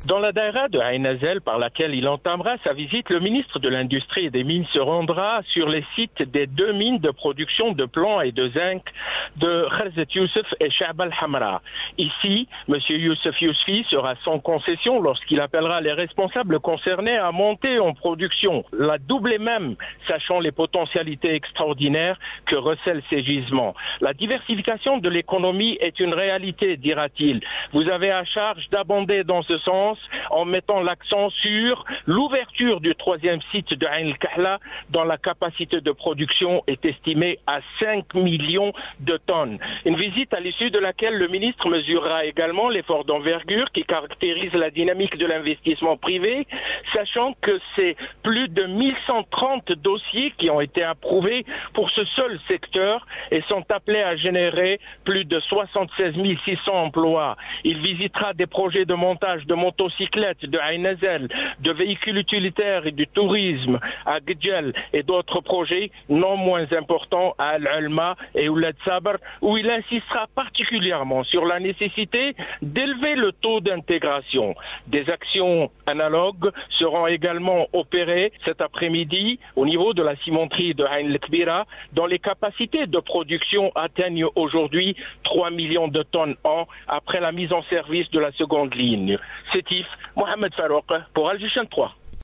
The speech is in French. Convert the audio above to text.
Dans la daïra de Ain Azel, par laquelle il entamera sa visite, le ministre de l'Industrie et des Mines se rendra sur les sites des 2 mines de production de plomb et de zinc de Kharzet Youssef et Cha'b al-Hamra. Ici, M. Youssef Yousfi sera sans concession lorsqu'il appellera les responsables concernés à monter en production, la doubler même, sachant les potentialités extraordinaires que recèlent ces gisements. La diversification de l'économie est une réalité, dira-t-il. Vous avez à charge d'abonder dans ce sens en mettant l'accent sur l'ouverture du 3e site de Ain el-Kahla dont la capacité de production est estimée à 5 millions de tonnes. Une visite à l'issue de laquelle le ministre mesurera également l'effort d'envergure qui caractérise la dynamique de l'investissement privé, sachant que c'est plus de 1130 dossiers qui ont été approuvés pour ce seul secteur et sont appelés à générer plus de 76 600 emplois. Il visitera des projets de montage de motocyclettes de Ain Azel, de véhicules utilitaires et du tourisme à Gdjel et d'autres projets non moins importants à Al-Ulma et Oulad Sabr, où il insistera particulièrement sur la nécessité d'élever le taux d'intégration. Des actions analogues seront également opérées cet après-midi au niveau de la cimenterie de Ain el-Kbira, dont les capacités de production atteignent aujourd'hui 3 millions de tonnes an après la mise en service de la seconde ligne. Sétif, Mohamed Farouk pour Al Jishan 3.